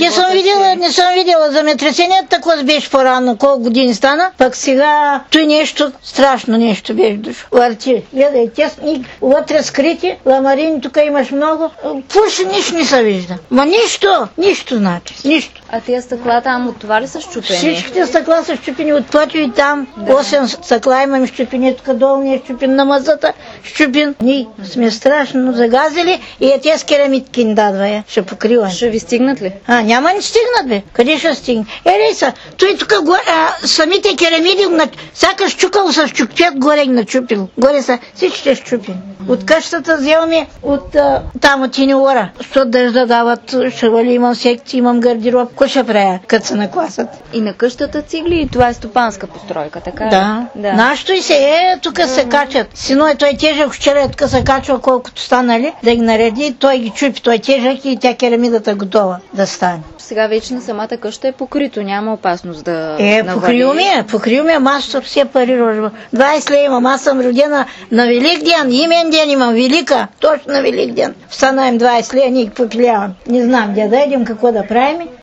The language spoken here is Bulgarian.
Не съм видела земетресението, тако беше по-рано, колко години стана, пък сега той нещо, страшно нещо беше дошло. Върти, гледай, тесни, вътре скрити, ламарини, тук имаш много. Пуше, нищо не се вижда. Ма нищо значи, нищо. А тия стъкла там от това ли са щупени? Всичките стъкла са щупени от пътю и там. 8 стъкла имаме щупени, тук долу не е щупен, на мазата щупен. Ние сме страшно загазили и те с керамитки ни дадва, ще покрива. Ще ви стигнат ли? Няма ни стигнат, бе. Къде ще стигне? Лейса, той тук самите керамиди, сякаш чукал са щупчет, горе ги начупил. Горе са всичките щупени. От къщата вземаме от там от Тиньора. Защото дъжда дават, шавали, имам секции, имам гардероб. Кой ще правя, като се накласат? И на къщата цигли, и това е стопанска постройка, така? Да. Нашето и се тук се качат. Сино е той тежък, вчера тук се качва колкото станали, да ги нареди, той ги чупи, той тежък и тя керамидата готова да стане. Сега вече на самата къща е покрито, няма опасност да навали. Покрил ми, ама аз все парирам. 20 лева имам, аз съм родена на Велик ден, имен ден имам, велика, точно на Велик ден. Встанаем 20 лева, ние ги попилявам. Не знам, где да идем, какво да правим.